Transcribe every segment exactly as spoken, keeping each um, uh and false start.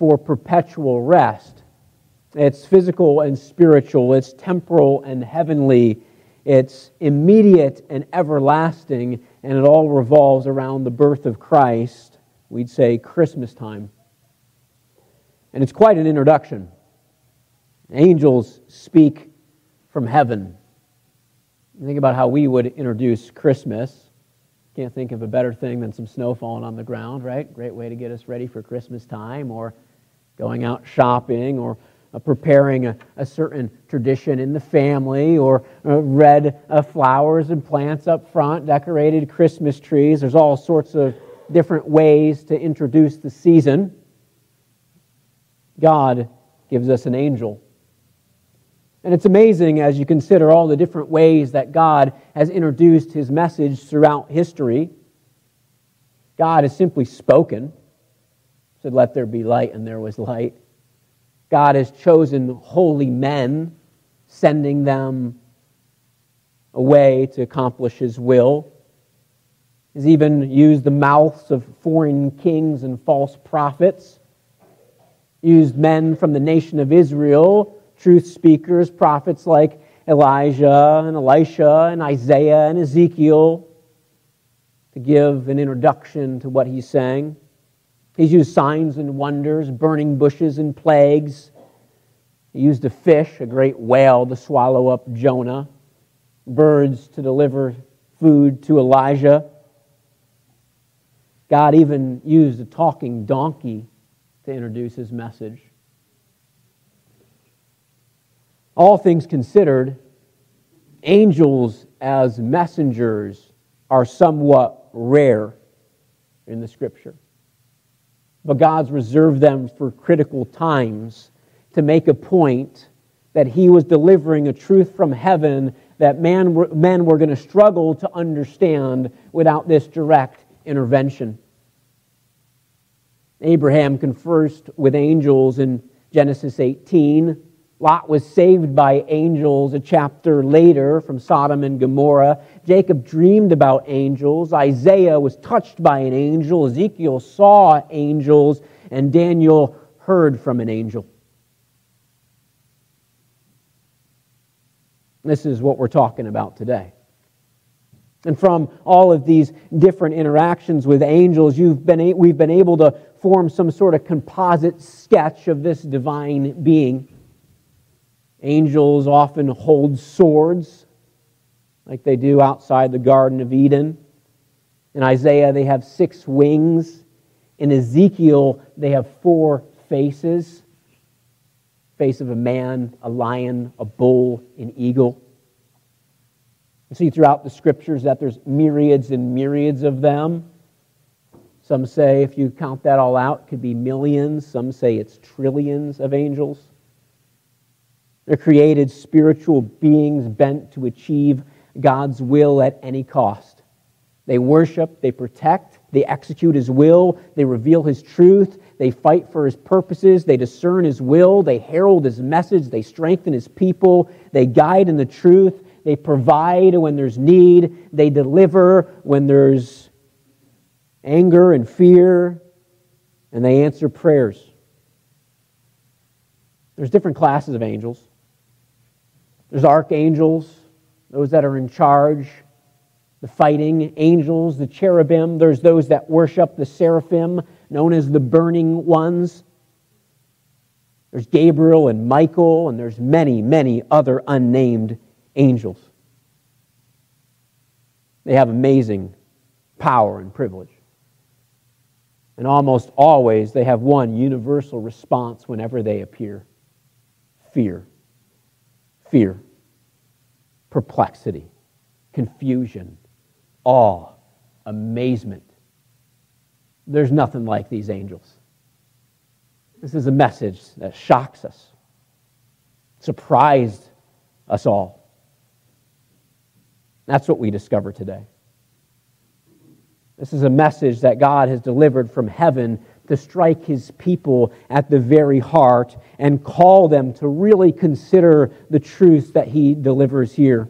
for perpetual rest. It's physical and spiritual. It's temporal and heavenly. It's immediate and everlasting, and it all revolves around the birth of Christ. We'd say Christmas time. And it's quite an introduction. Angels speak from heaven. Think about how we would introduce Christmas. Can't think of a better thing than some snow falling on the ground, right? Great way to get us ready for Christmas time, or going out shopping, or uh, preparing a, a certain tradition in the family, or uh, red uh, flowers and plants up front, decorated Christmas trees. There's all sorts of different ways to introduce the season. God gives us an angel. And it's amazing as you consider all the different ways that God has introduced His message throughout history. God has simply spoken, said, "Let there be light," and there was light. God has chosen holy men, sending them away to accomplish His will. He's even used the mouths of foreign kings and false prophets, used men from the nation of Israel, truth speakers, prophets like Elijah and Elisha and Isaiah and Ezekiel, to give an introduction to what He's saying. He's used signs and wonders, burning bushes and plagues. He used a fish, a great whale, to swallow up Jonah, birds to deliver food to Elijah. God even used a talking donkey to introduce His message. All things considered, angels as messengers are somewhat rare in the Scripture. But God's reserved them for critical times to make a point that He was delivering a truth from heaven that man, men were going to struggle to understand without this direct intervention. Abraham conversed with angels in Genesis eighteen. Lot was saved by angels a chapter later from Sodom and Gomorrah. Jacob dreamed about angels. Isaiah was touched by an angel. Ezekiel saw angels. And Daniel heard from an angel. This is what we're talking about today. And from all of these different interactions with angels, you've been, we've been able to form some sort of composite sketch of this divine being. Angels often hold swords, like they do outside the Garden of Eden. In Isaiah, they have six wings. In Ezekiel, they have four faces. Face of a man, a lion, a bull, an eagle. You see throughout the Scriptures that there's myriads and myriads of them. Some say, if you count that all out, it could be millions. Some say it's trillions of angels. They're created spiritual beings bent to achieve God's will at any cost. They worship, they protect, they execute His will, they reveal His truth, they fight for His purposes, they discern His will, they herald His message, they strengthen His people, they guide in the truth, they provide when there's need, they deliver when there's anger and fear, and they answer prayers. There's different classes of angels. There's archangels, those that are in charge, the fighting angels, the cherubim. There's those that worship the seraphim, known as the burning ones. There's Gabriel and Michael, and there's many, many other unnamed angels. They have amazing power and privilege. And almost always they have one universal response whenever they appear. Fear. Fear, perplexity, confusion, awe, amazement. There's nothing like these angels. This is a message that shocks us, surprised us all. That's what we discover today. This is a message that God has delivered from heaven to strike His people at the very heart and call them to really consider the truth that He delivers here.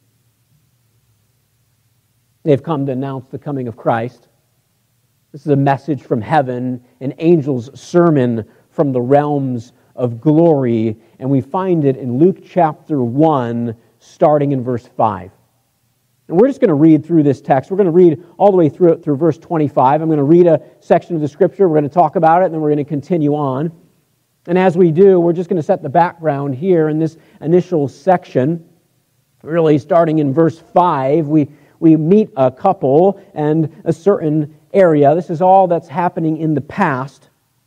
They've come to announce the coming of Christ. This is a message from heaven, an angel's sermon from from the realms of glory, and we find it in Luke chapter one, starting in verse five. And we're just going to read through this text. We're going to read all the way through it through verse twenty-five. I'm going to read a section of the Scripture. We're going to talk about it, and then we're going to continue on. And as we do, we're just going to set the background here in this initial section. Really, starting in verse five, we, we meet a couple and a certain area. This is all that's happening in the past.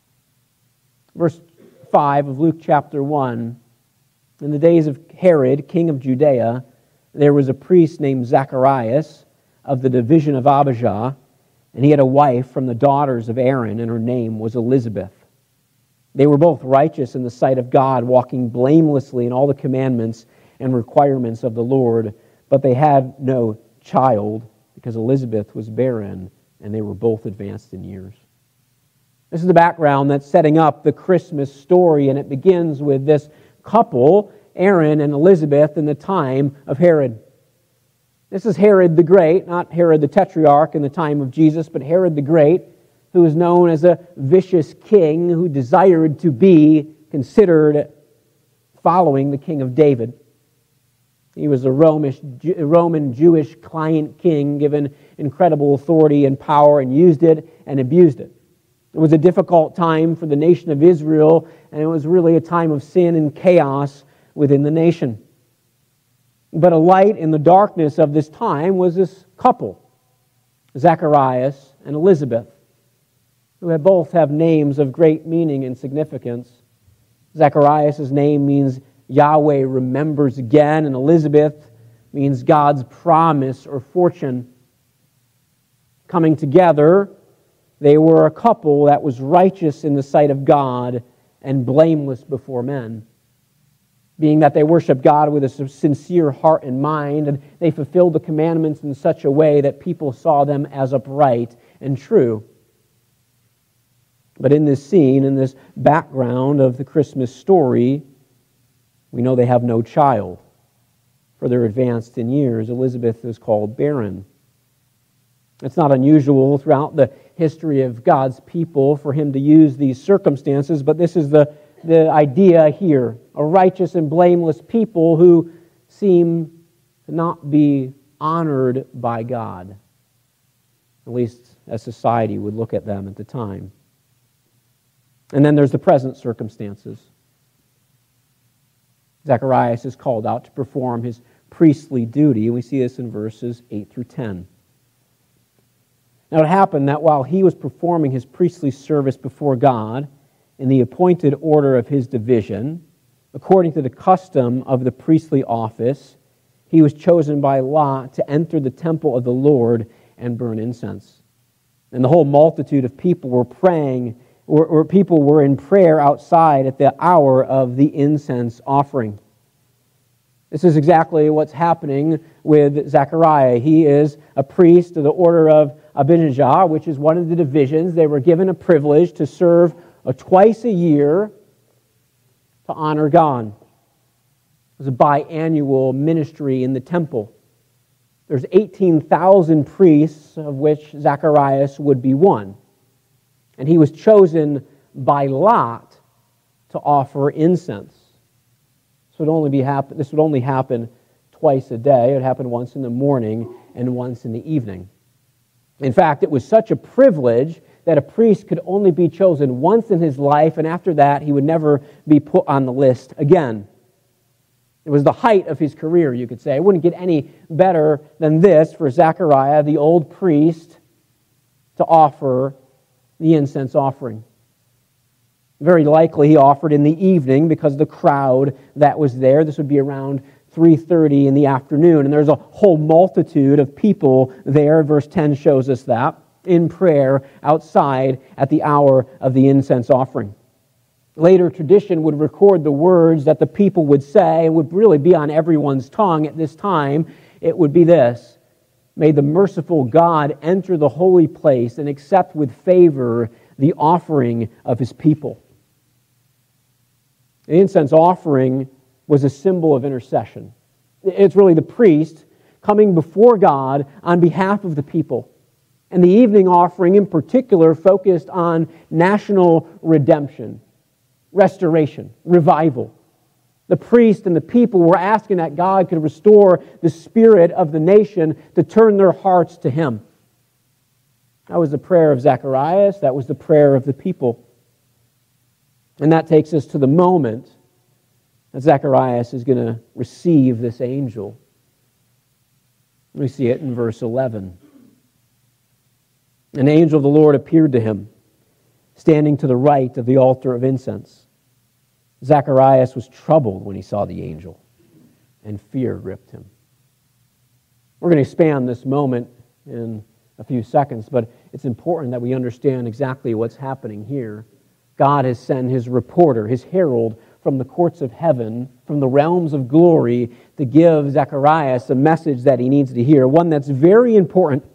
Verse five of Luke chapter one. In the days of Herod, king of Judea, there was a priest named Zacharias of the division of Abijah, and he had a wife from the daughters of Aaron, and her name was Elizabeth. They were both righteous in the sight of God, walking blamelessly in all the commandments and requirements of the Lord, but they had no child because Elizabeth was barren, and they were both advanced in years. This is the background that's setting up the Christmas story, and it begins with this couple, Aaron and Elizabeth, in the time of Herod. This is Herod the Great, not Herod the Tetrarch in the time of Jesus, but Herod the Great, who was known as a vicious king who desired to be considered following the king of David. He was a Roman Jewish client king given incredible authority and power and used it and abused it. It was a difficult time for the nation of Israel, and it was really a time of sin and chaos within the nation. But a light in the darkness of this time was this couple, Zacharias and Elizabeth, who have both have names of great meaning and significance. Zacharias' name means Yahweh remembers again, and Elizabeth means God's promise or fortune. Coming together, they were a couple that was righteous in the sight of God and blameless before men, being that they worshiped God with a sincere heart and mind, and they fulfilled the commandments in such a way that people saw them as upright and true. But in this scene, in this background of the Christmas story, we know they have no child, for they're advanced in years. Elizabeth is called barren. It's not unusual throughout the history of God's people for Him to use these circumstances, but this is the the idea here, a righteous and blameless people who seem to not be honored by God, at least as society would look at them at the time. And then there's the present circumstances. Zacharias is called out to perform his priestly duty, and we see this in verses eight through ten. Now it happened that while he was performing his priestly service before God, in the appointed order of his division, according to the custom of the priestly office, he was chosen by lot to enter the temple of the Lord and burn incense. And the whole multitude of people were praying, or, or people were in prayer outside at the hour of the incense offering. This is exactly what's happening with Zechariah. He is a priest of the order of Abijah, which is one of the divisions. They were given a privilege to serve a twice a year to honor God. It was a biannual ministry in the temple. There's eighteen thousand priests, of which Zacharias would be one. And he was chosen by lot to offer incense. This would only be happen, this would only happen twice a day. It would happen once in the morning and once in the evening. In fact, it was such a privilege that a priest could only be chosen once in his life, and after that, he would never be put on the list again. It was the height of his career, you could say. It wouldn't get any better than this for Zechariah, the old priest, to offer the incense offering. Very likely he offered in the evening because of the crowd that was there. This would be around three thirty in the afternoon, and there's a whole multitude of people there. Verse ten shows us that, in prayer outside at the hour of the incense offering. Later tradition would record the words that the people would say, and would really be on everyone's tongue at this time. It would be this: may the merciful God enter the holy place and accept with favor the offering of His people. The incense offering was a symbol of intercession. It's really the priest coming before God on behalf of the people. And the evening offering in particular focused on national redemption. restoration, revival. The priest and the people were asking that God could restore the spirit of the nation to turn their hearts to Him. That was the prayer of Zacharias. That was the prayer of the people. And that takes us to the moment that Zacharias is going to receive this angel. We see it in verse eleven. An angel of the Lord appeared to him, standing to the right of the altar of incense. Zacharias was troubled when he saw the angel, and fear gripped him. We're going to expand this moment in a few seconds, but it's important that we understand exactly what's happening here. God has sent His reporter, His herald, from the courts of heaven, from the realms of glory, to give Zacharias a message that he needs to hear, one that's very important.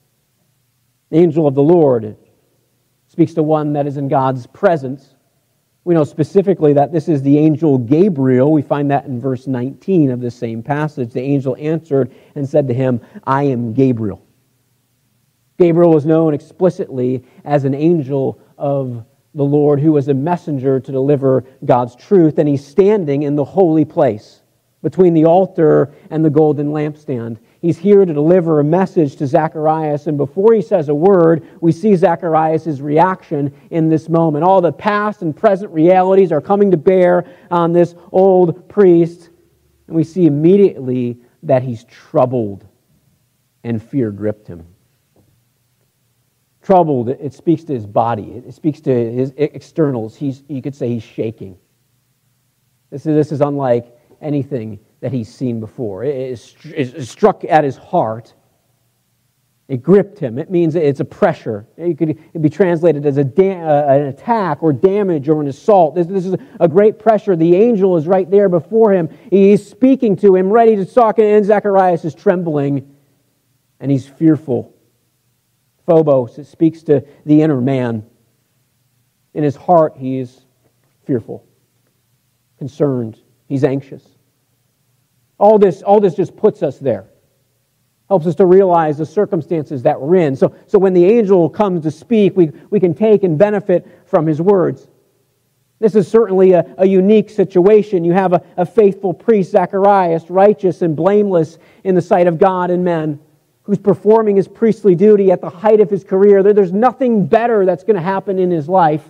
The angel of the Lord speaks to one that is in God's presence. We know specifically that this is the angel Gabriel. We find that in verse nineteen of this same passage. The angel answered and said to him, I am Gabriel. Gabriel was known explicitly as an angel of the Lord who was a messenger to deliver God's truth, and he's standing in the holy place between the altar and the golden lampstand. He's here to deliver a message to Zacharias, and before he says a word, we see Zacharias' reaction in this moment. All the past and present realities are coming to bear on this old priest, and we see immediately that he's troubled, and fear gripped him. Troubled, it speaks to his body. It speaks to his externals. He's, you could say he's shaking. This is, this is unlike anything that he's seen before. It is, it struck at his heart. It gripped him. It means it's a pressure. It could it'd be translated as a da- uh, an attack or damage or an assault. This, this is a great pressure. The angel is right there before him. He's speaking to him, ready to talk, and Zacharias is trembling, and he's fearful. Phobos, it speaks to the inner man. In his heart, he is fearful, concerned, he's anxious. All this, all this just puts us there. Helps us to realize the circumstances that we're in. So, so when the angel comes to speak, we, we can take and benefit from his words. This is certainly a, a unique situation. You have a, a faithful priest, Zacharias, righteous and blameless in the sight of God and men, who's performing his priestly duty at the height of his career. There's nothing better that's going to happen in his life.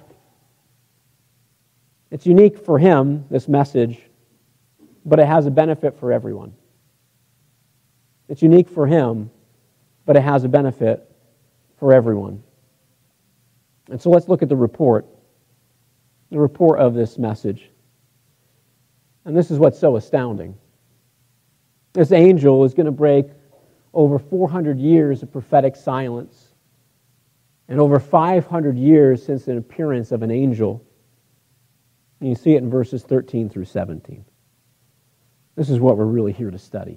It's unique for him, this message, but it has a benefit for everyone. It's unique for him, but it has a benefit for everyone. And so let's look at the report, the report of this message. And this is what's so astounding. This angel is going to break over four hundred years of prophetic silence, and over five hundred years since an appearance of an angel. And you see it in verses thirteen through seventeen. This is what we're really here to study.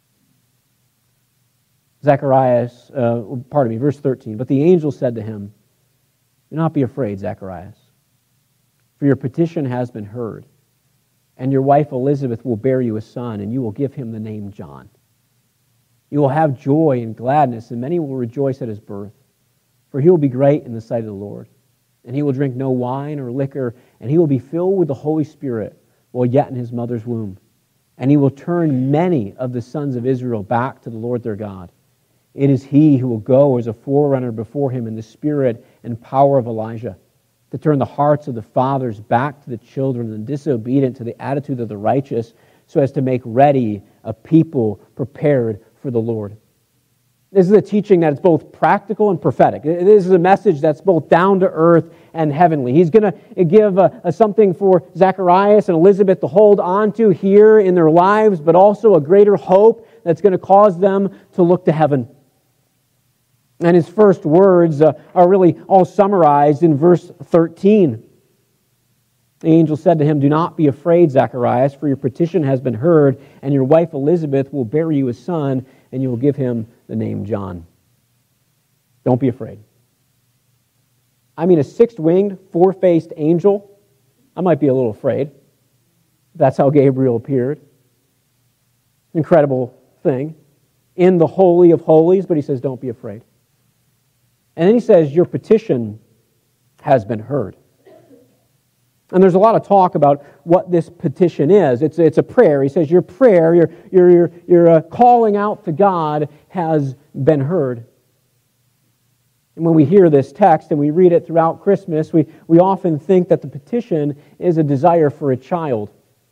Zacharias, uh, pardon me, verse thirteen. But the angel said to him, do not be afraid, Zacharias, for your petition has been heard, and your wife Elizabeth will bear you a son, and you will give him the name John. You will have joy and gladness, and many will rejoice at his birth. For he will be great in the sight of the Lord. And he will drink no wine or liquor, and he will be filled with the Holy Spirit while yet in his mother's womb. And he will turn many of the sons of Israel back to the Lord their God. It is he who will go as a forerunner before him in the spirit and power of Elijah, to turn the hearts of the fathers back to the children and disobedient to the attitude of the righteous, so as to make ready a people prepared for the Lord. This is a teaching that is both practical and prophetic. This is a message that's both down to earth and heavenly. He's going to give a, a something for Zacharias and Elizabeth to hold on to here in their lives, but also a greater hope that's going to cause them to look to heaven. And his first words uh, are really all summarized in verse thirteen. The angel said to him, do not be afraid, Zacharias, for your petition has been heard, and your wife Elizabeth will bear you a son, and you will give him the name John. Don't be afraid. I mean, a six-winged, four-faced angel, I might be a little afraid. That's how Gabriel appeared. Incredible thing. In the Holy of Holies, but he says, don't be afraid. And then he says, your petition has been heard. And there's a lot of talk about what this petition is. It's, it's a prayer. He says your prayer, your, your, your, your uh, calling out to God has been heard. And when we hear this text and we read it throughout Christmas, we, we often think that the petition is a desire for a child.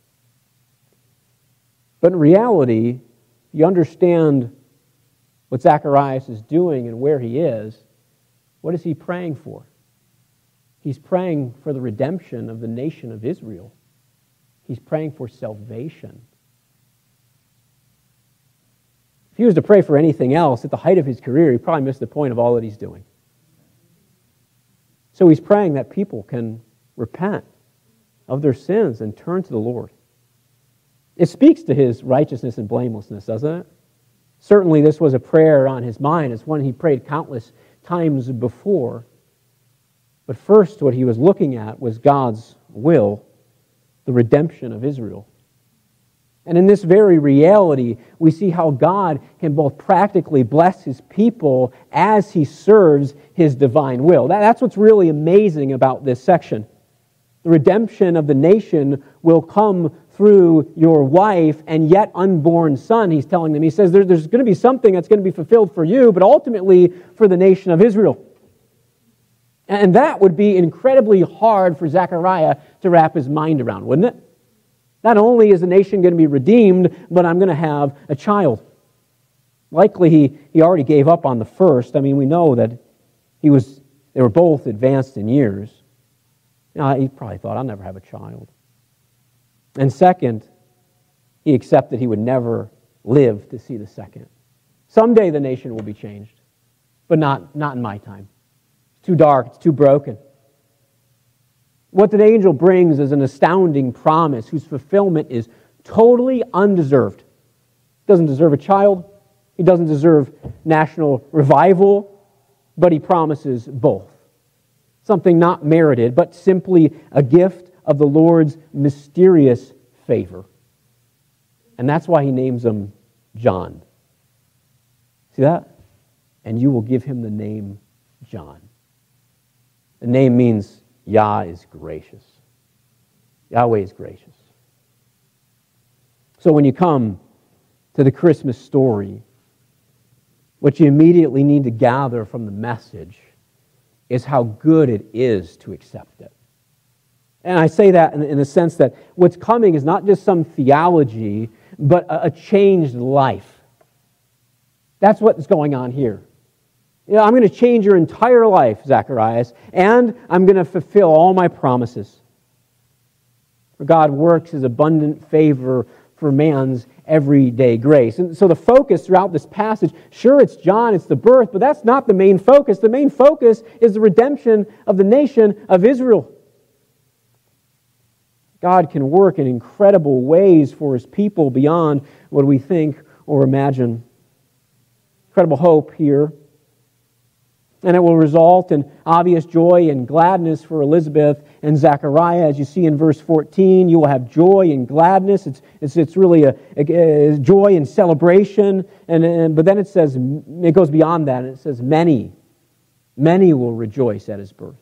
But in reality, you understand what Zacharias is doing and where he is. What is he praying for? He's praying for the redemption of the nation of Israel. He's praying for salvation. If he was to pray for anything else at the height of his career, he'd probably miss the point of all that he's doing. So he's praying that people can repent of their sins and turn to the Lord. It speaks to his righteousness and blamelessness, doesn't it? Certainly this was a prayer on his mind. It's one he prayed countless times before. But first, what he was looking at was God's will, the redemption of Israel. And in this very reality, we see how God can both practically bless his people as he serves his divine will. That's what's really amazing about this section. The redemption of the nation will come through your wife and yet unborn son, he's telling them. He says there, there's going to be something that's going to be fulfilled for you, but ultimately for the nation of Israel. And that would be incredibly hard for Zechariah to wrap his mind around, wouldn't it? Not only is the nation going to be redeemed, but I'm going to have a child. Likely he, he already gave up on the first. I mean, we know that he was they were both advanced in years. You know, he probably thought, I'll never have a child. And second, he accepted he would never live to see the second. Someday the nation will be changed, but not, not in my time. It's too dark, it's too broken. What the angel brings is an astounding promise whose fulfillment is totally undeserved. He doesn't deserve a child. He doesn't deserve national revival, but he promises both. Something not merited, but simply a gift of the Lord's mysterious favor. And that's why he names him John. See that? And you will give him the name John. The name means Yah is gracious. Yahweh is gracious. So when you come to the Christmas story, what you immediately need to gather from the message is how good it is to accept it. And I say that in, in the sense that what's coming is not just some theology, but a, a changed life. That's what's going on here. You know, I'm going to change your entire life, Zacharias, and I'm going to fulfill all my promises. For God works His abundant favor for man's everyday grace. And so the focus throughout this passage, sure, it's John, it's the birth, but that's not the main focus. The main focus is the redemption of the nation of Israel. God can work in incredible ways for His people beyond what we think or imagine. Incredible hope here. And it will result in obvious joy and gladness for Elizabeth and Zechariah. As you see in verse fourteen, you will have joy and gladness. It's, it's, it's really a, a, a joy and celebration. And, and But then it says, it goes beyond that. And it says, many, many will rejoice at His birth.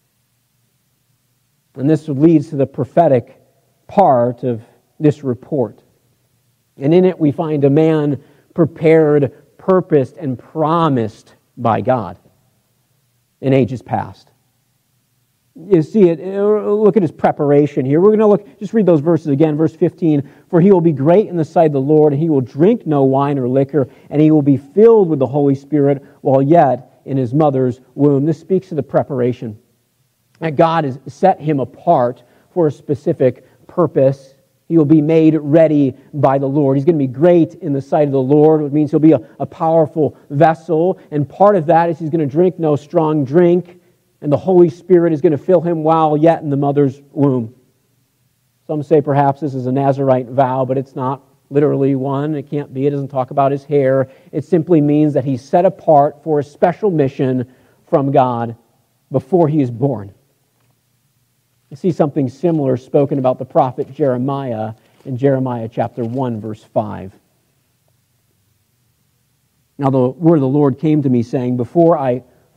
And this leads to the prophetic part of this report. And in it we find a man prepared, purposed, and promised by God in ages past. You see it, look at his preparation here. We're going to look, just read those verses again, verse fifteen. For he will be great in the sight of the Lord, and he will drink no wine or liquor, and he will be filled with the Holy Spirit while yet in his mother's womb. This speaks to the preparation. That God has set him apart for a specific purpose. He will be made ready by the Lord. He's going to be great in the sight of the Lord, which means he'll be a, a powerful vessel. And part of that is he's going to drink no strong drink, and the Holy Spirit is going to fill him while yet in the mother's womb. Some say perhaps this is a Nazirite vow, but it's not literally one. It can't be. It doesn't talk about his hair. It simply means that he's set apart for a special mission from God before he is born. You see something similar spoken about the prophet Jeremiah in Jeremiah chapter one, verse five. Now the word of the Lord came to me, saying, Before I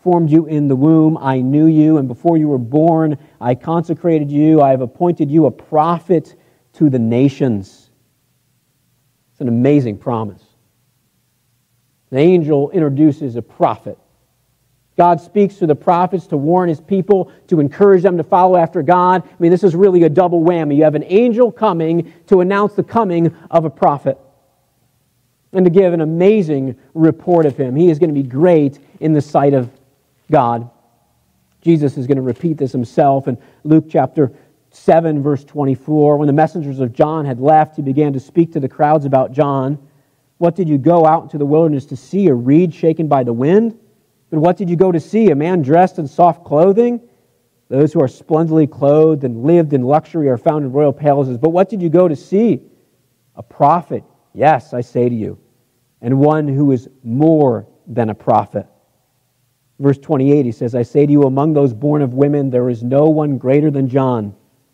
formed you in the womb, I knew you, and before you were born, I consecrated you. I have appointed you a prophet to the nations. It's an amazing promise. The angel introduces a prophet. God speaks to the prophets to warn His people, to encourage them to follow after God. I mean, this is really a double whammy. You have an angel coming to announce the coming of a prophet and to give an amazing report of Him. He is going to be great in the sight of God. Jesus is going to repeat this Himself in Luke chapter seven, verse twenty-four. When the messengers of John had left, He began to speak to the crowds about John. What did you go out into the wilderness to see? A reed shaken by the wind? But what did you go to see? A man dressed in soft clothing? Those who are splendidly clothed and lived in luxury are found in royal palaces. But what did you go to see? A prophet, yes, I say to you, and one who is more than a prophet. Verse twenty-eight, he says, I say to you, among those born of women, there is no one greater than John.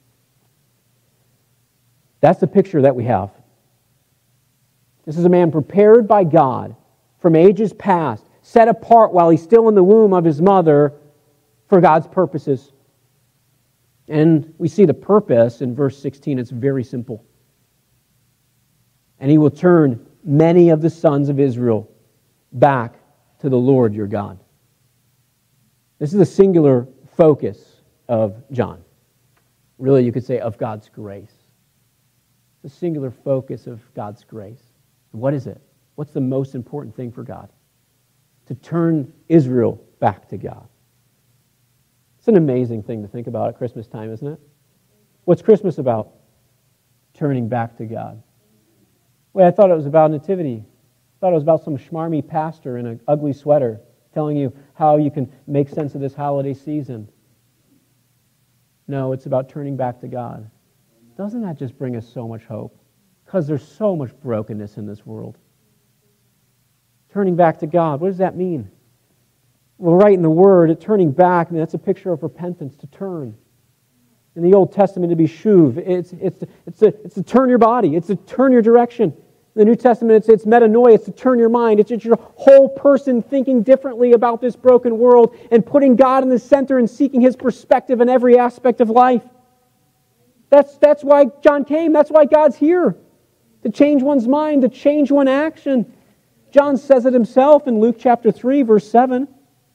That's the picture that we have. This is a man prepared by God from ages past, set apart while he's still in the womb of his mother for God's purposes. And we see the purpose in verse sixteen. It's very simple. And He will turn many of the sons of Israel back to the Lord your God. This is the singular focus of John. Really, you could say of God's grace. The singular focus of God's grace. What is it? What's the most important thing for God? To turn Israel back to God. It's an amazing thing to think about at Christmas time, isn't it? What's Christmas about? Turning back to God. Well, I thought it was about nativity. I thought it was about some schmarmy pastor in an ugly sweater telling you how you can make sense of this holiday season. No, it's about turning back to God. Doesn't that just bring us so much hope? Because there's so much brokenness in this world. Turning back to God, what does that mean? Well, right in the word, turning back, I mean, that's a picture of repentance, to turn. In the Old Testament, to be shuv, it's it's it's to, it's to turn your body, it's to turn your direction. In the New Testament, it's, it's metanoia, it's to turn your mind. It's just your whole person thinking differently about this broken world and putting God in the center and seeking His perspective in every aspect of life. That's, that's why John came. That's why God's here. To change one's mind, to change one's action. John says it himself in Luke chapter three, verse seven.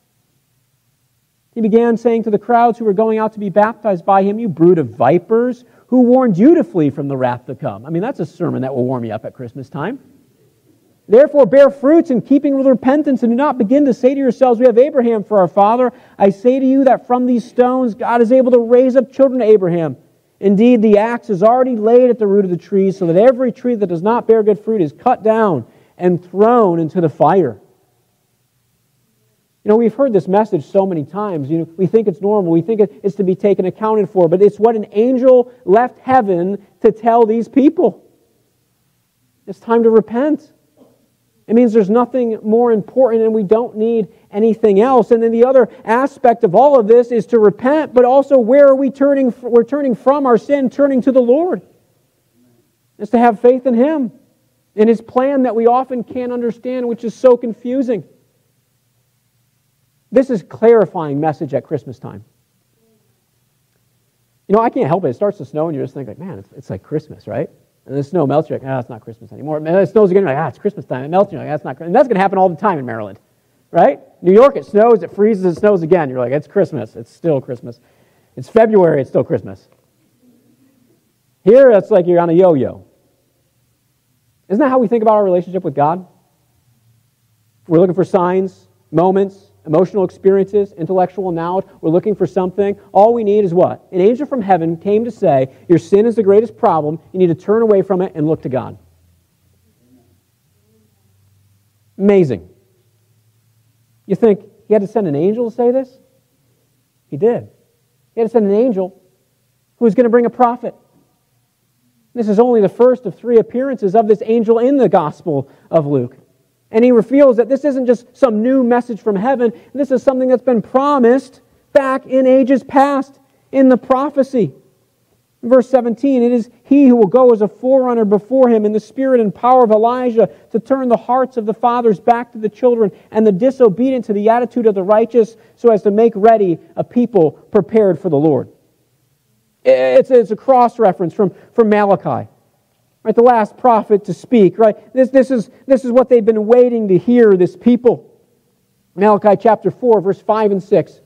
He began saying to the crowds who were going out to be baptized by Him, you brood of vipers, who warned you to flee from the wrath to come. I mean, that's a sermon that will warm you up at Christmas time. Therefore, bear fruits in keeping with repentance, and do not begin to say to yourselves, we have Abraham for our father. I say to you that from these stones God is able to raise up children to Abraham. Indeed, the axe is already laid at the root of the trees, so that every tree that does not bear good fruit is cut down and thrown into the fire. You know, we've heard this message so many times. You know, we think it's normal. We think it's to be taken accounted for. But it's what an angel left heaven to tell these people. It's time to repent. It means there's nothing more important and we don't need anything else. And then the other aspect of all of this is to repent, but also where are we turning? We're turning from our sin, turning to the Lord. It's to have faith in Him, in His plan that we often can't understand, which is so confusing. This is a clarifying message at Christmas time. You know, I can't help it. It starts to snow and you just think, like, man, it's, it's like Christmas, right? And the snow melts, you're like, ah, it's not Christmas anymore. And it snows again, you're like, ah, it's Christmas time. It melts, you're like, ah, it's not Christmas. And that's going to happen all the time in Maryland, right? New York, it snows, it freezes, it snows again. You're like, it's Christmas. It's still Christmas. It's February, it's still Christmas. Here, it's like you're on a yo-yo. Isn't that how we think about our relationship with God? We're looking for signs, moments, emotional experiences, intellectual knowledge. We're looking for something. All we need is what? An angel from heaven came to say, your sin is the greatest problem. You need to turn away from it and look to God. Amazing. You think He had to send an angel to say this? He did. He had to send an angel who was going to bring a prophet. This is only the first of three appearances of this angel in the Gospel of Luke. And he reveals that this isn't just some new message from heaven. This is something that's been promised back in ages past in the prophecy. Verse seventeen, it is he who will go as a forerunner before him in the spirit and power of Elijah to turn the hearts of the fathers back to the children and the disobedient to the attitude of the righteous, so as to make ready a people prepared for the Lord. It's, it's a cross-reference from, from Malachi. Right, the last prophet to speak. Right, this, this, is, this is what they've been waiting to hear, this people. Malachi chapter four, verse five and six.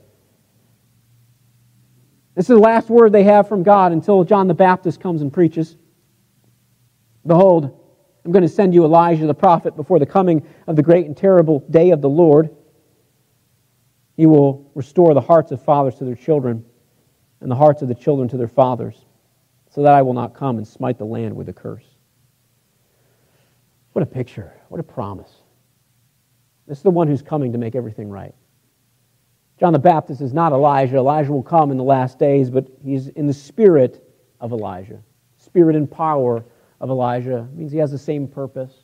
This is the last word they have from God until John the Baptist comes and preaches. Behold, I'm going to send you Elijah the prophet before the coming of the great and terrible day of the Lord. He will restore the hearts of fathers to their children and the hearts of the children to their fathers, so that I will not come and smite the land with a curse. What a picture. What a promise. This is the one who's coming to make everything right. John the Baptist is not Elijah. Elijah will come in the last days, but he's in the spirit of Elijah. Spirit and power of Elijah. It means he has the same purpose.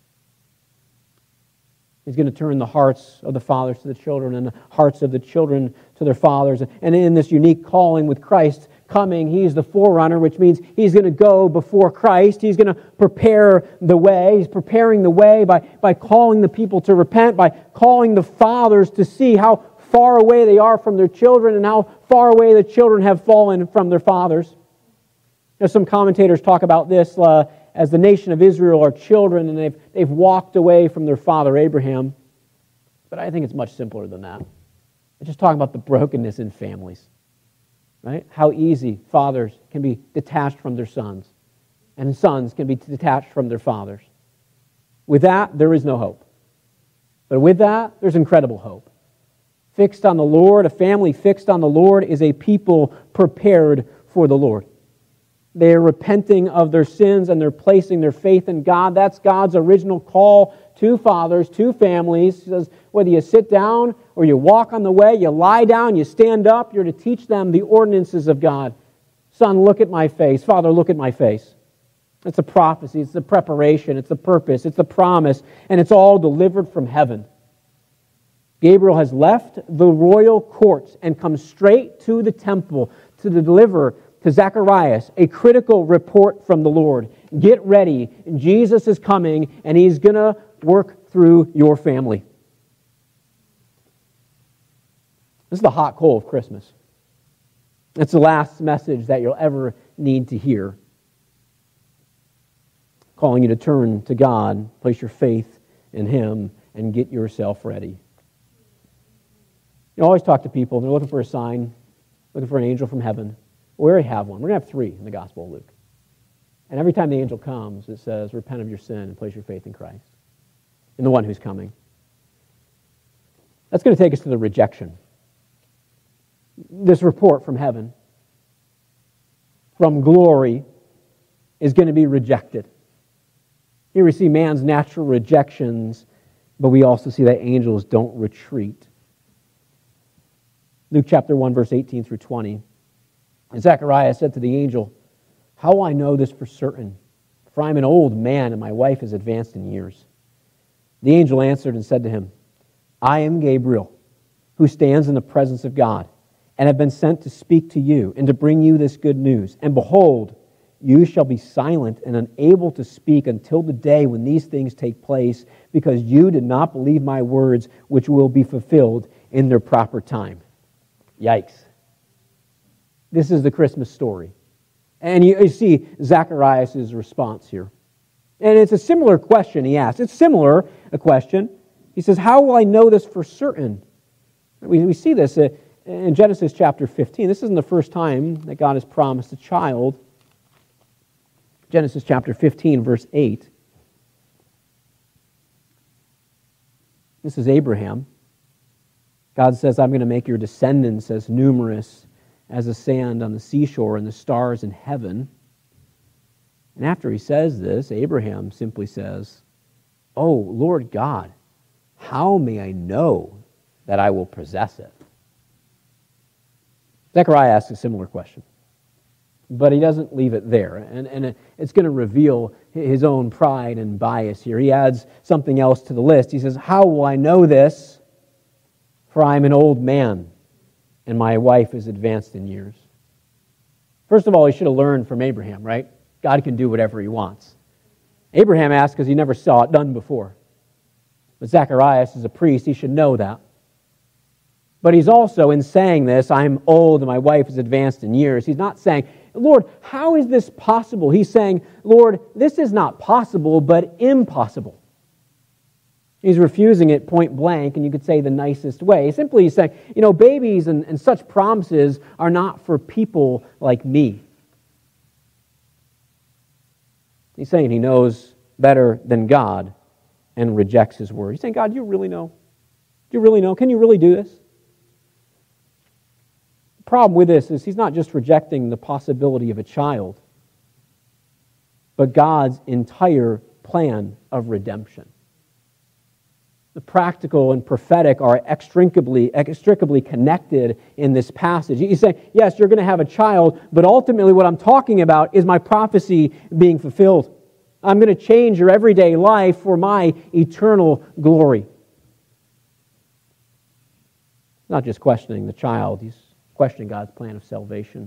He's going to turn the hearts of the fathers to the children and the hearts of the children to their fathers. And in this unique calling with Christ coming, he's the forerunner, which means he's going to go before Christ. He's going to prepare the way. He's preparing the way by, by calling the people to repent, by calling the fathers to see how far away they are from their children and how far away the children have fallen from their fathers. You know, some commentators talk about this uh, as the nation of Israel are children and they've, they've walked away from their father Abraham. But I think it's much simpler than that. It's just talking about the brokenness in families. Right? How easy fathers can be detached from their sons and sons can be detached from their fathers. With that, there is no hope. But with that, there's incredible hope. Fixed on the Lord, a family fixed on the Lord is a people prepared for the Lord. They are repenting of their sins and they're placing their faith in God. That's God's original call to fathers, to families. He says, whether you sit down or you walk on the way, you lie down, you stand up, you're to teach them the ordinances of God. Son, look at my face. Father, look at my face. It's a prophecy, it's the preparation, it's the purpose, it's the promise, and it's all delivered from heaven. Gabriel has left the royal courts and come straight to the temple to deliver to Zacharias a critical report from the Lord. Get ready. Jesus is coming and he's going to work through your family. This is the hot coal of Christmas. It's the last message that you'll ever need to hear. Calling you to turn to God, place your faith in Him, and get yourself ready. You always talk to people, they're looking for a sign, looking for an angel from heaven. We already have one. We're going to have three in the Gospel of Luke. And every time the angel comes, it says, repent of your sin and place your faith in Christ, in the one who's coming. That's going to take us to the rejection. This report from heaven, from glory, is going to be rejected. Here we see man's natural rejections, but we also see that angels don't retreat. Luke chapter one, verse eighteen through twenty. And Zechariah said to the angel, how will I know this for certain? For I am an old man and my wife is advanced in years. The angel answered and said to him, I am Gabriel, who stands in the presence of God, and have been sent to speak to you and to bring you this good news. And behold, you shall be silent and unable to speak until the day when these things take place, because you did not believe my words, which will be fulfilled in their proper time. Yikes. This is the Christmas story. And you, you see Zacharias' response here. And it's a similar question he asks. It's similar, a question. He says, how will I know this for certain? We, we see this in Genesis chapter fifteen. This isn't the first time that God has promised a child. Genesis chapter fifteen, verse eight. This is Abraham. God says, I'm going to make your descendants as numerous as the sand on the seashore and the stars in heaven. And after he says this, Abraham simply says, oh, Lord God, how may I know that I will possess it? Zechariah asks a similar question, but he doesn't leave it there. And, and it's going to reveal his own pride and bias here. He adds something else to the list. He says, how will I know this? For I am an old man, and my wife is advanced in years. First of all, he should have learned from Abraham, right? God can do whatever he wants. Abraham asked because he never saw it done before. But Zacharias is a priest, he should know that. But he's also, in saying this, I'm old and my wife is advanced in years, he's not saying, Lord, how is this possible? He's saying, Lord, this is not possible, but impossible. He's refusing it point blank, and you could say the nicest way. Simply he's saying, you know, babies and, and such promises are not for people like me. He's saying he knows better than God and rejects his word. He's saying, God, do you really know? Do you really know? Can you really do this? The problem with this is he's not just rejecting the possibility of a child, but God's entire plan of redemption. The practical and prophetic are inextricably, inextricably connected in this passage. He's saying, yes, you're going to have a child, but ultimately what I'm talking about is my prophecy being fulfilled. I'm going to change your everyday life for my eternal glory. Not just questioning the child, he's questioning God's plan of salvation.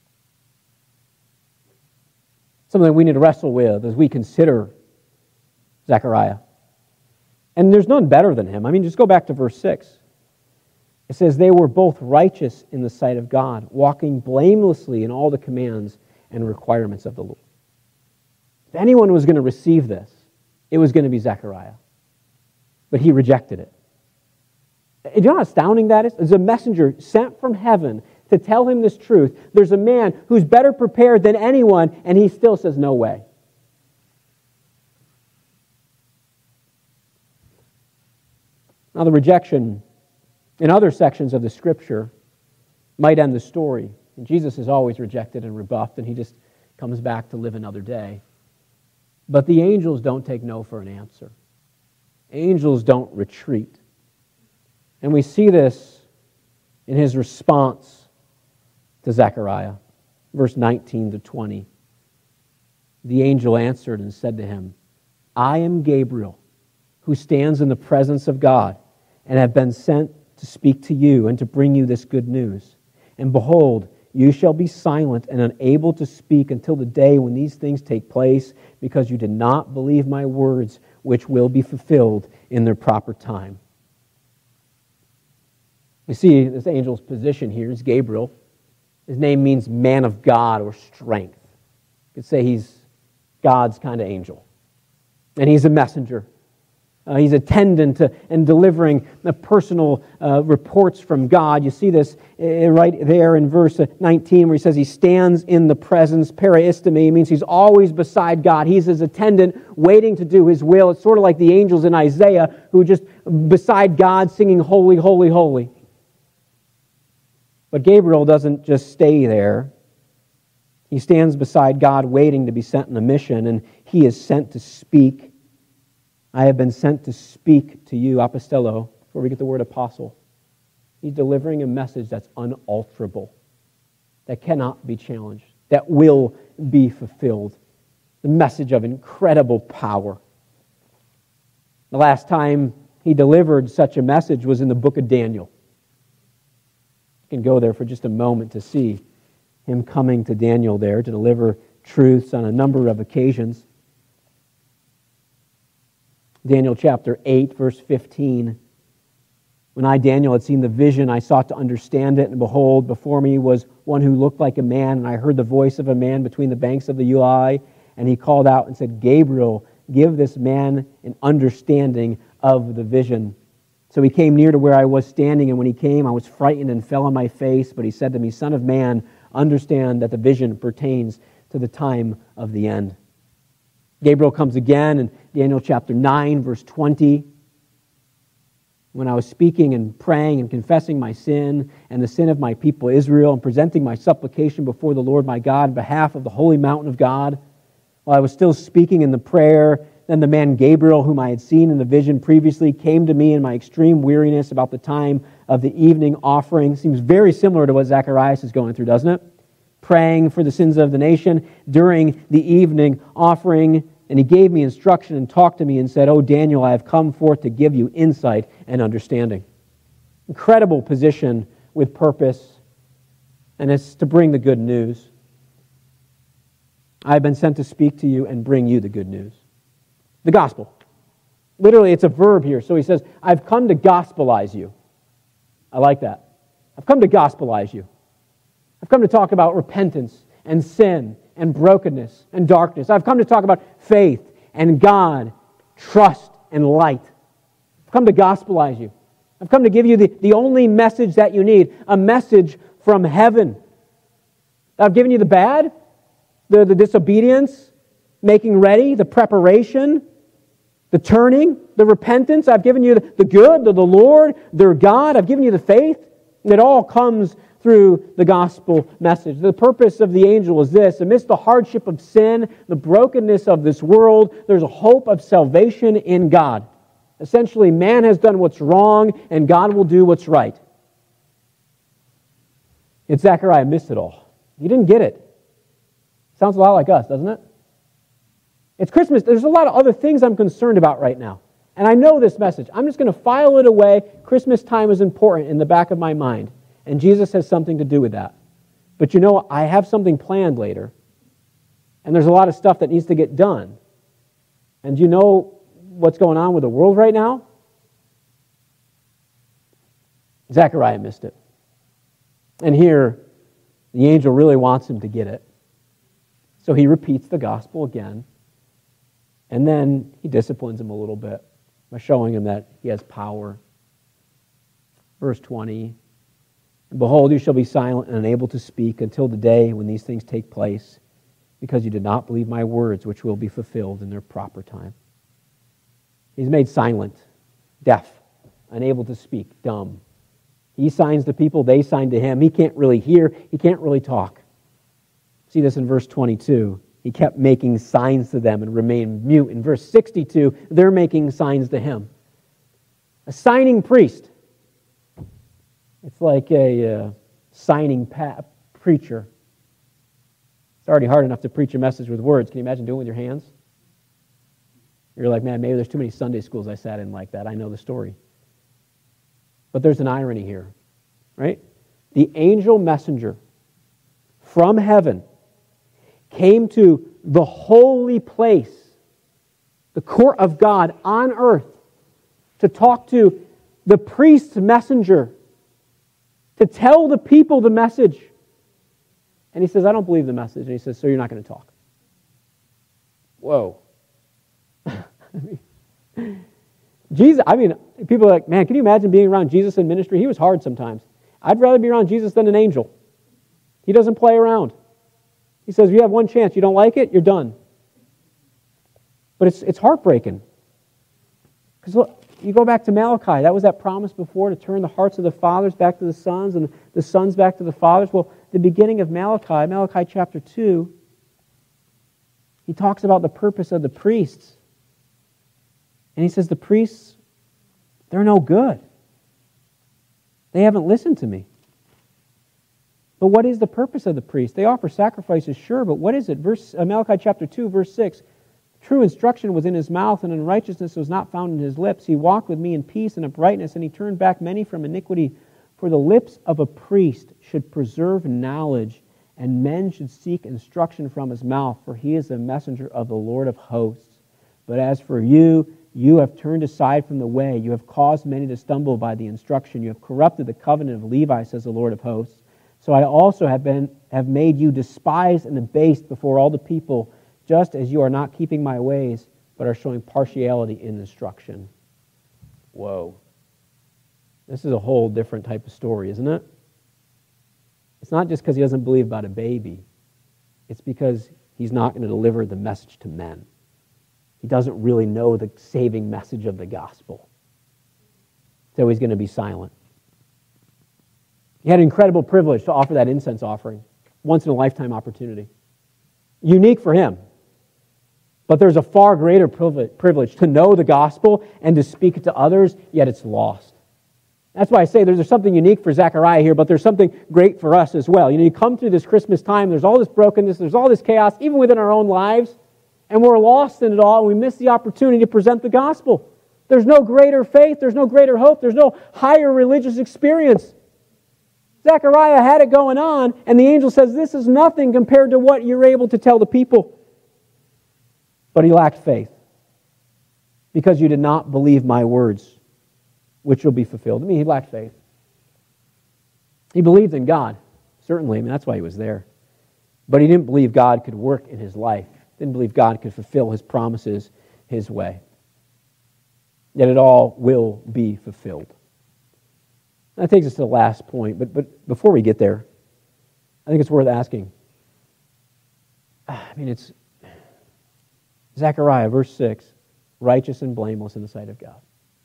Something we need to wrestle with as we consider Zechariah. And there's none better than him. I mean, just go back to verse six. It says, they were both righteous in the sight of God, walking blamelessly in all the commands and requirements of the Lord. If anyone was going to receive this, it was going to be Zechariah. But he rejected it. Do you know how astounding that is? There's a messenger sent from heaven to tell him this truth. There's a man who's better prepared than anyone, and he still says, no way. Now, the rejection in other sections of the Scripture might end the story. And Jesus is always rejected and rebuffed, and he just comes back to live another day. But the angels don't take no for an answer. Angels don't retreat. And we see this in his response to Zechariah. Verse nineteen to twenty. The angel answered and said to him, I am Gabriel, who stands in the presence of God, and have been sent to speak to you and to bring you this good news. And behold, you shall be silent and unable to speak until the day when these things take place, because you did not believe my words, which will be fulfilled in their proper time. You see, this angel's position here is Gabriel. His name means man of God or strength. You could say he's God's kind of angel. And he's a messenger. Uh, he's attendant to, and delivering the personal uh, reports from God. You see this uh, right there in verse nineteen where he says he stands in the presence. Periistemi means he's always beside God. He's his attendant waiting to do his will. It's sort of like the angels in Isaiah who are just beside God singing, holy, holy, holy. But Gabriel doesn't just stay there. He stands beside God waiting to be sent on a mission, and he is sent to speak. I have been sent to speak to you, apostello, where we get the word apostle. He's delivering a message that's unalterable, that cannot be challenged, that will be fulfilled. The message of incredible power. The last time he delivered such a message was in the book of Daniel. You can go there for just a moment to see him coming to Daniel there to deliver truths on a number of occasions. Daniel chapter eight, verse fifteen. When I, Daniel, had seen the vision, I sought to understand it, and behold, before me was one who looked like a man, and I heard the voice of a man between the banks of the Ulai, and he called out and said, Gabriel, give this man an understanding of the vision. So he came near to where I was standing, and when he came, I was frightened and fell on my face, but he said to me, Son of man, understand that the vision pertains to the time of the end. Gabriel comes again in Daniel chapter nine, verse twenty. When I was speaking and praying and confessing my sin and the sin of my people Israel and presenting my supplication before the Lord my God on behalf of the holy mountain of God, while I was still speaking in the prayer, then the man Gabriel, whom I had seen in the vision previously, came to me in my extreme weariness about the time of the evening offering. Seems very similar to what Zacharias is going through, doesn't it? Praying for the sins of the nation during the evening offering. And he gave me instruction and talked to me and said, O Daniel, I have come forth to give you insight and understanding. Incredible position with purpose. And it's to bring the good news. I have been sent to speak to you and bring you the good news. The gospel. Literally, it's a verb here. So he says, I've come to gospelize you. I like that. I've come to gospelize you. I've come to talk about repentance and sin and brokenness and darkness. I've come to talk about faith and God, trust and light. I've come to gospelize you. I've come to give you the, the only message that you need, a message from heaven. I've given you the bad, the, the disobedience, making ready, the preparation, the turning, the repentance. I've given you the, the good, the, the Lord, their God. I've given you the faith. It all comes through the gospel message. The purpose of the angel is this: amidst the hardship of sin, the brokenness of this world, there's a hope of salvation in God. Essentially, man has done what's wrong, and God will do what's right. Yet Zechariah missed it all. He didn't get it. Sounds a lot like us, doesn't it? It's Christmas. There's a lot of other things I'm concerned about right now. And I know this message. I'm just going to file it away. Christmas time is important in the back of my mind. And Jesus has something to do with that. But you know, I have something planned later. And there's a lot of stuff that needs to get done. And do you know what's going on with the world right now? Zechariah missed it. And here, the angel really wants him to get it. So he repeats the gospel again. And then he disciplines him a little bit by showing him that he has power. Verse twenty, and behold, you shall be silent and unable to speak until the day when these things take place, because you did not believe my words, which will be fulfilled in their proper time. He's made silent, deaf, unable to speak, dumb. He signs to people, they sign to him. He can't really hear, he can't really talk. See this in verse twenty-two. He kept making signs to them and remained mute. In verse sixty-two, they're making signs to him. A signing priest. It's like a uh, signing pa- preacher. It's already hard enough to preach a message with words. Can you imagine doing it with your hands? You're like, man, maybe there's too many Sunday schools I sat in like that. I know the story. But there's an irony here, right? The angel messenger from heaven came to the holy place, the court of God on earth, to talk to the priest's messenger, to tell the people the message. And he says, I don't believe the message. And he says, so you're not going to talk. Whoa. Jesus, I mean, people are like, man, can you imagine being around Jesus in ministry? He was hard sometimes. I'd rather be around Jesus than an angel. He doesn't play around. He says, you have one chance. You don't like it, you're done. But it's it's heartbreaking. Because look, you go back to Malachi. That was that promise before to turn the hearts of the fathers back to the sons and the sons back to the fathers. Well, the beginning of Malachi, Malachi chapter two, he talks about the purpose of the priests. And he says, the priests, they're no good. They haven't listened to me. But what is the purpose of the priest? They offer sacrifices, sure, but what is it? Verse uh, Malachi chapter two, verse six. True instruction was in his mouth, and unrighteousness was not found in his lips. He walked with me in peace and uprightness, and he turned back many from iniquity. For the lips of a priest should preserve knowledge, and men should seek instruction from his mouth, for he is the messenger of the Lord of hosts. But as for you, you have turned aside from the way. You have caused many to stumble by the instruction. You have corrupted the covenant of Levi, says the Lord of hosts. So I also have been have made you despised and abased before all the people, just as you are not keeping my ways, but are showing partiality in instruction. Whoa. This is a whole different type of story, isn't it? It's not just because he doesn't believe about a baby. It's because he's not going to deliver the message to men. He doesn't really know the saving message of the gospel. So he's going to be silent. He had an incredible privilege to offer that incense offering. Once-in-a-lifetime opportunity. Unique for him. But there's a far greater privilege to know the gospel and to speak it to others, yet it's lost. That's why I say there's something unique for Zechariah here, but there's something great for us as well. You know, you come through this Christmas time, there's all this brokenness, there's all this chaos, even within our own lives, and we're lost in it all, and we miss the opportunity to present the gospel. There's no greater faith, there's no greater hope, there's no higher religious experience Zechariah had it going on, and the angel says, this is nothing compared to what you're able to tell the people. But he lacked faith, because you did not believe my words, which will be fulfilled. I mean, he lacked faith. He believed in God, certainly. I mean, that's why he was there. But he didn't believe God could work in his life. Didn't believe God could fulfill his promises his way. Yet it all will be fulfilled. That takes us to the last point. But, but before we get there, I think it's worth asking. I mean, it's Zechariah, verse six, righteous and blameless in the sight of God.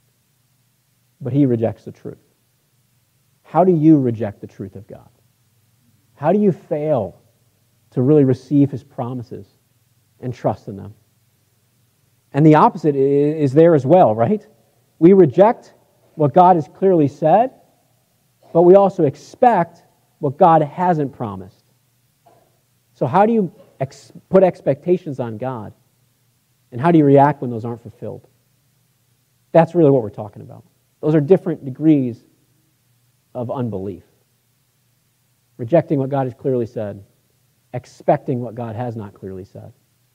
But he rejects the truth. How do you reject the truth of God? How do you fail to really receive his promises and trust in them? And the opposite is there as well, right? We reject what God has clearly said, but we also expect what God hasn't promised. So how do you ex- put expectations on God? And how do you react when those aren't fulfilled? That's really what we're talking about. Those are different degrees of unbelief. Rejecting what God has clearly said, expecting what God has not clearly said.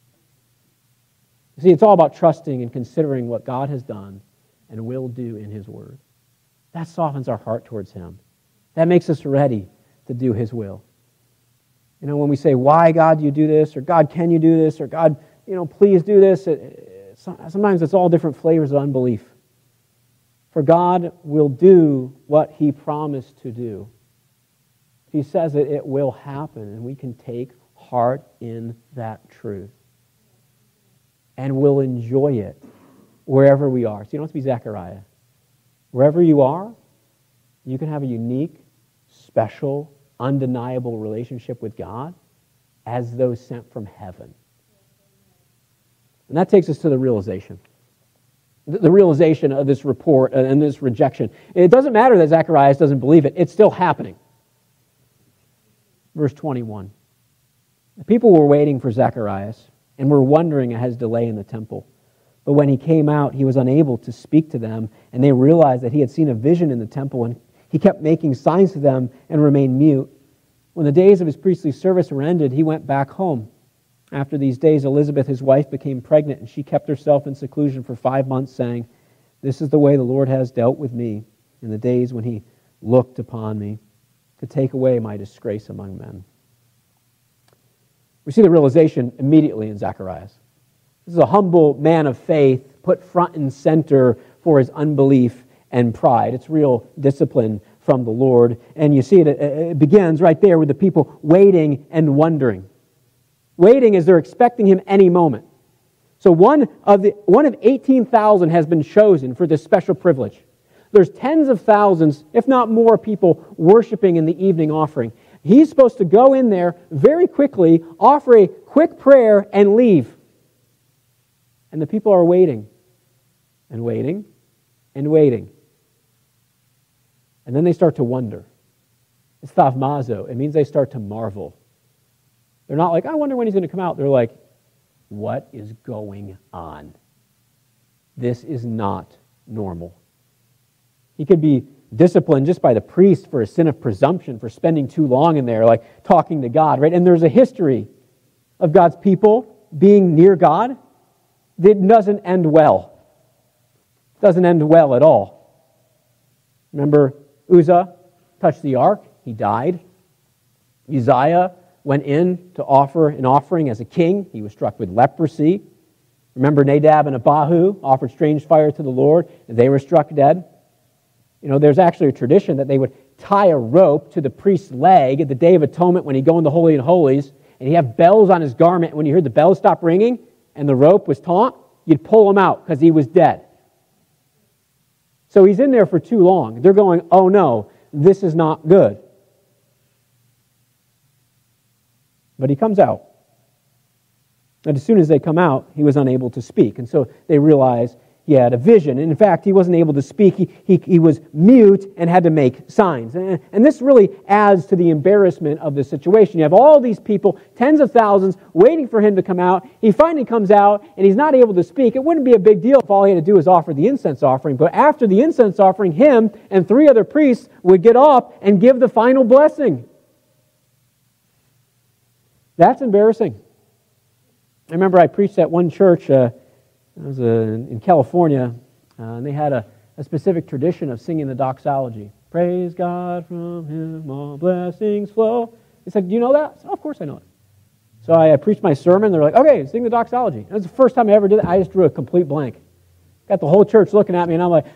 You see, it's all about trusting and considering what God has done and will do in his word. That softens our heart towards him. That makes us ready to do his will. You know, when we say, why, God, do you do this? Or God, can you do this? Or God, you know, please do this. It, sometimes it's all different flavors of unbelief. For God will do what he promised to do. If he says it, it will happen, and we can take heart in that truth. And we'll enjoy it wherever we are. So you don't have to be Zechariah. Wherever you are, you can have a unique, special, undeniable relationship with God as those sent from heaven. And that takes us to the realization. The realization of this report and this rejection. It doesn't matter that Zacharias doesn't believe it. It's still happening. Verse twenty-one. The people were waiting for Zacharias and were wondering at his delay in the temple. But when he came out, he was unable to speak to them, and they realized that he had seen a vision in the temple, and he kept making signs to them and remained mute. When the days of his priestly service were ended, he went back home. After these days, Elizabeth, his wife, became pregnant, and she kept herself in seclusion for five months, saying, "This is the way the Lord has dealt with me in the days when he looked upon me to take away my disgrace among men." We see the realization immediately in Zacharias. This is a humble man of faith put front and center for his unbelief and pride. It's real discipline from the Lord. And you see it, it begins right there with the people waiting and wondering. Waiting as they're expecting him any moment. So one of the one of eighteen thousand has been chosen for this special privilege. There's tens of thousands, if not more, people worshiping in the evening offering. He's supposed to go in there very quickly, offer a quick prayer, and leave. And the people are waiting, and waiting, and waiting. And then they start to wonder. It's thavmazo. It means they start to marvel. They're not like, I wonder when he's going to come out. They're like, what is going on? This is not normal. He could be disciplined just by the priest for a sin of presumption, for spending too long in there, like talking to God, right? And there's a history of God's people being near God that doesn't end well. Doesn't end well at all. Remember, Uzzah touched the ark, he died. Uzziah went in to offer an offering as a king, he was struck with leprosy. Remember, Nadab and Abihu offered strange fire to the Lord, and they were struck dead. You know, there's actually a tradition that they would tie a rope to the priest's leg at the Day of Atonement when he'd go in the Holy of Holies, and he'd have bells on his garment, and when you heard the bells stop ringing and the rope was taut, you'd pull him out because he was dead. So he's in there for too long. They're going, oh no, this is not good. But he comes out. And as soon as they come out, he was unable to speak. And so they realize he had a vision. And in fact, he wasn't able to speak. He, he, he was mute and had to make signs. And, and this really adds to the embarrassment of the situation. You have all these people, tens of thousands, waiting for him to come out. He finally comes out, and he's not able to speak. It wouldn't be a big deal if all he had to do was offer the incense offering. But after the incense offering, him and three other priests would get up and give the final blessing. That's embarrassing. I remember I preached at one church, uh, it was uh, in California, uh, and they had a, a specific tradition of singing the doxology. Praise God, from Him all blessings flow. They said, do you know that? I said, oh, of course I know it. So I, I preached my sermon. They're like, okay, sing the doxology. That was the first time I ever did it. I just drew a complete blank. Got the whole church looking at me, and I'm like,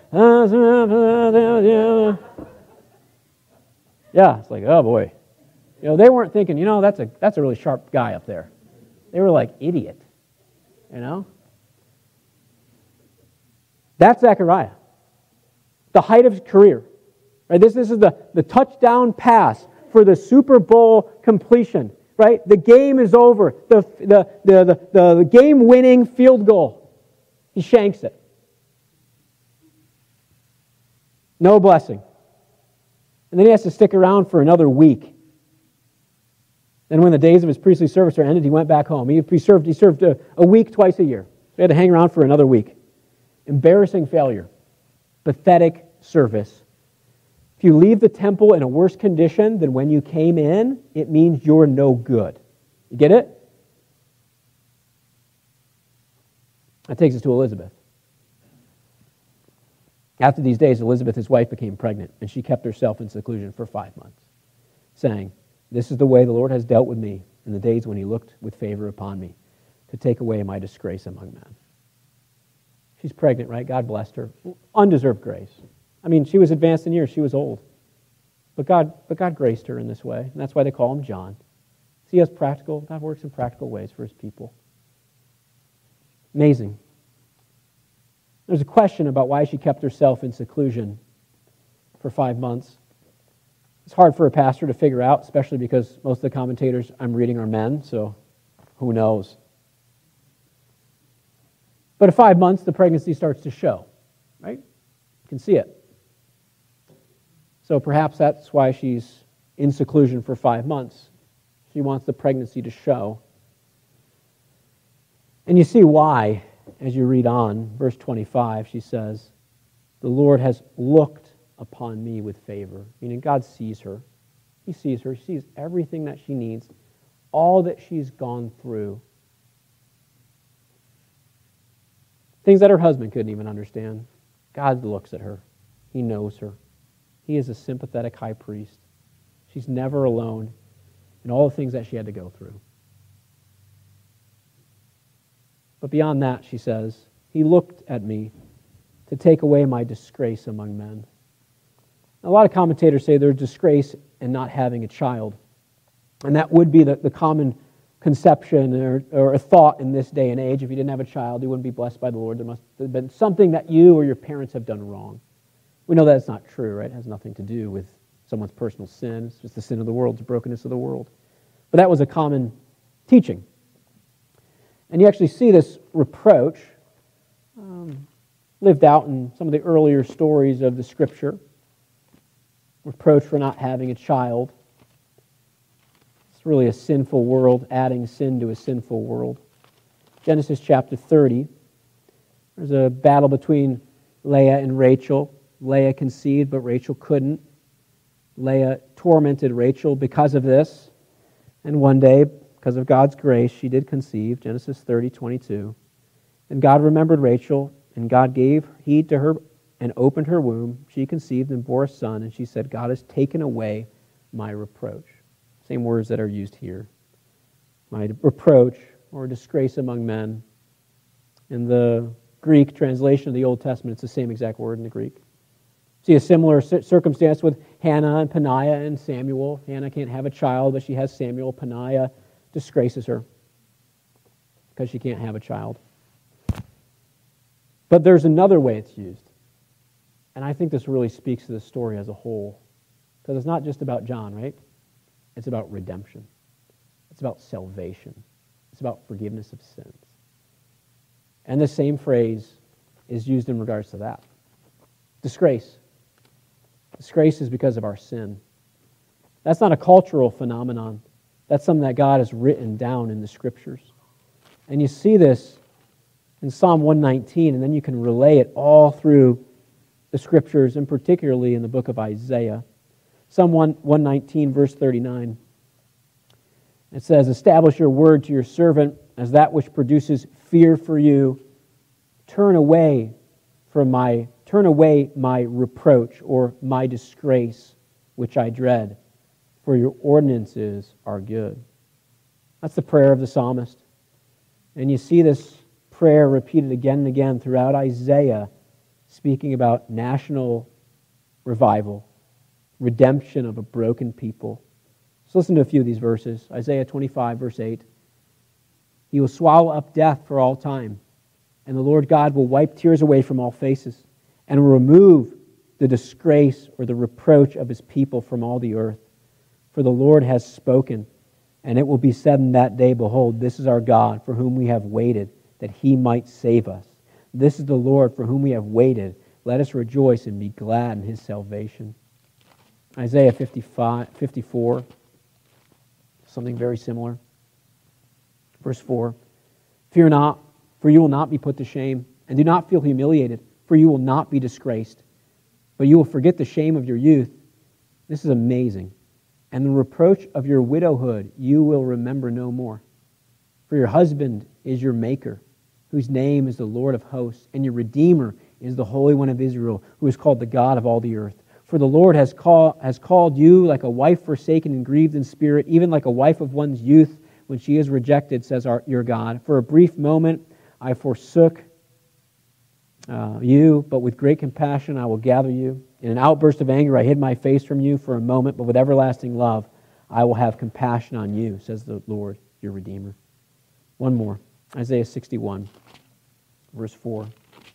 yeah, it's like, oh boy. You know, they weren't thinking, you know, that's a that's a really sharp guy up there. They were like, idiot. You know? That's Zechariah. The height of his career. Right? This, this is the, the touchdown pass for the Super Bowl completion. Right? The game is over. The, the, the, the, the, the game-winning field goal. He shanks it. No blessing. And then he has to stick around for another week. And when the days of his priestly service are ended, he went back home. He, he served, he served a, a week twice a year. So he had to hang around for another week. Embarrassing failure. Pathetic service. If you leave the temple in a worse condition than when you came in, it means you're no good. You get it? That takes us to Elizabeth. After these days, Elizabeth, his wife, became pregnant, and she kept herself in seclusion for five months, saying, "This is the way the Lord has dealt with me in the days when He looked with favor upon me, to take away my disgrace among men." She's pregnant, right? God blessed her. Undeserved grace. I mean, she was advanced in years. She was old. But God, but God graced her in this way, and that's why they call him John. See, he has practical, God works in practical ways for His people. Amazing. There's a question about why she kept herself in seclusion for five months. It's hard for a pastor to figure out, especially because most of the commentators I'm reading are men, so who knows? But at five months, the pregnancy starts to show, right? You can see it. So perhaps that's why she's in seclusion for five months. She wants the pregnancy to show. And you see why. As you read on, verse twenty-five, she says, "The Lord has looked upon me with favor." Meaning God sees her. He sees her. He sees everything that she needs, all that she's gone through. Things that her husband couldn't even understand. God looks at her. He knows her. He is a sympathetic high priest. She's never alone in all the things that she had to go through. But beyond that, she says, He looked at me to take away my disgrace among men. A lot of commentators say there's disgrace in not having a child. And that would be the, the common conception or, or a thought in this day and age. If you didn't have a child, you wouldn't be blessed by the Lord. There must have been something that you or your parents have done wrong. We know that's not true, right? It has nothing to do with someone's personal sin. It's just the sin of the world, the brokenness of the world. But that was a common teaching. And you actually see this reproach um, lived out in some of the earlier stories of the Scripture. Reproach for not having a child. It's really a sinful world, adding sin to a sinful world. Genesis chapter thirty, there's a battle between Leah and Rachel. Leah conceived, but Rachel couldn't. Leah tormented Rachel because of this. And one day, because of God's grace, she did conceive, Genesis thirty, twenty-two. And God remembered Rachel, and God gave heed to her and opened her womb. She conceived and bore a son, and she said, God has taken away my reproach. Same words that are used here. My reproach or disgrace among men. In the Greek translation of the Old Testament, it's the same exact word in the Greek. See a similar circumstance with Hannah and Peninnah and Samuel. Hannah can't have a child, but she has Samuel. Peninnah disgraces her because she can't have a child. But there's another way it's used. And I think this really speaks to the story as a whole. Because it's not just about John, right? It's about redemption. It's about salvation. It's about forgiveness of sins. And the same phrase is used in regards to that. Disgrace. Disgrace is because of our sin. That's not a cultural phenomenon. That's something that God has written down in the Scriptures. And you see this in Psalm one nineteen, and then you can relay it all through the Scriptures, and particularly in the book of Isaiah. Psalm one nineteen, verse thirty-nine. It says, "Establish your word to your servant as that which produces fear for you. Turn away from my, turn away my reproach or my disgrace, which I dread, for your ordinances are good." That's the prayer of the psalmist. And you see this prayer repeated again and again throughout Isaiah, speaking about national revival, redemption of a broken people. So listen to a few of these verses. Isaiah twenty-five, verse eight. "He will swallow up death for all time, and the Lord God will wipe tears away from all faces, and will remove the disgrace or the reproach of his people from all the earth. For the Lord has spoken, and it will be said in that day, Behold, this is our God, for whom we have waited, that he might save us. This is the Lord, for whom we have waited. Let us rejoice and be glad in his salvation." Isaiah fifty-five, fifty-four, something very similar. Verse four, "Fear not, for you will not be put to shame, and do not feel humiliated, for you will not be disgraced. But you will forget the shame of your youth." This is amazing. "And the reproach of your widowhood you will remember no more. For your husband is your maker, whose name is the Lord of hosts, and your Redeemer is the Holy One of Israel, who is called the God of all the earth. For the Lord has, call, has called you like a wife forsaken and grieved in spirit, even like a wife of one's youth when she is rejected, says our, your God. For a brief moment I forsook uh, you, but with great compassion I will gather you. In an outburst of anger I hid my face from you for a moment, but with everlasting love I will have compassion on you, says the Lord, your Redeemer." One more. Isaiah sixty-one, verse four.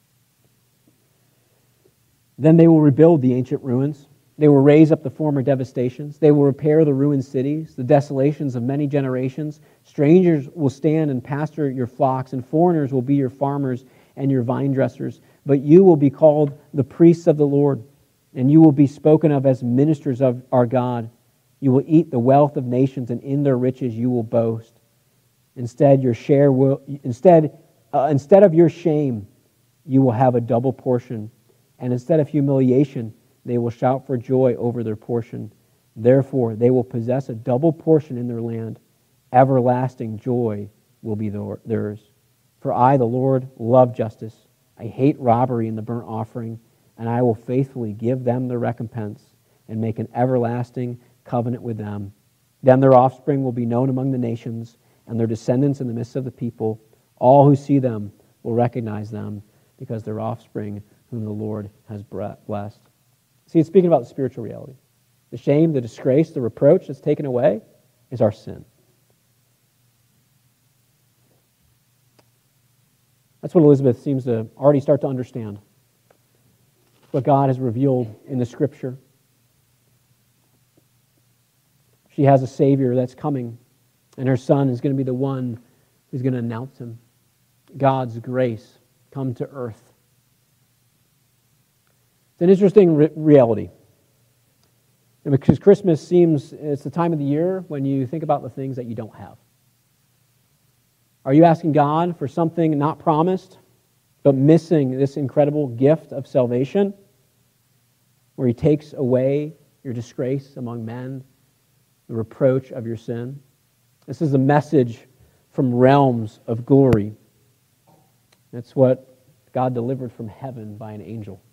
"Then they will rebuild the ancient ruins. They will raise up the former devastations. They will repair the ruined cities, the desolations of many generations. Strangers will stand and pasture your flocks, and foreigners will be your farmers and your vine dressers. But you will be called the priests of the Lord, and you will be spoken of as ministers of our God. You will eat the wealth of nations, and in their riches you will boast. Instead, your share will instead uh, instead of your shame, you will have a double portion, and instead of humiliation, they will shout for joy over their portion. Therefore, they will possess a double portion in their land. Everlasting joy will be theirs. For I, the Lord, love justice. I hate robbery and the burnt offering, and I will faithfully give them their recompense and make an everlasting covenant with them. Then their offspring will be known among the nations, and their descendants in the midst of the people. All who see them will recognize them, because they're offspring whom the Lord has blessed." See, it's speaking about the spiritual reality. The shame, the disgrace, the reproach that's taken away is our sin. That's what Elizabeth seems to already start to understand. What God has revealed in the Scripture. She has a Savior that's coming, and her Son is going to be the one who's going to announce him. God's grace come to earth. It's an interesting re- reality. And because Christmas seems, it's the time of the year when you think about the things that you don't have. Are you asking God for something not promised, but missing this incredible gift of salvation, where he takes away your disgrace among men, the reproach of your sin? This is a message from realms of glory. That's what God delivered from heaven by an angel.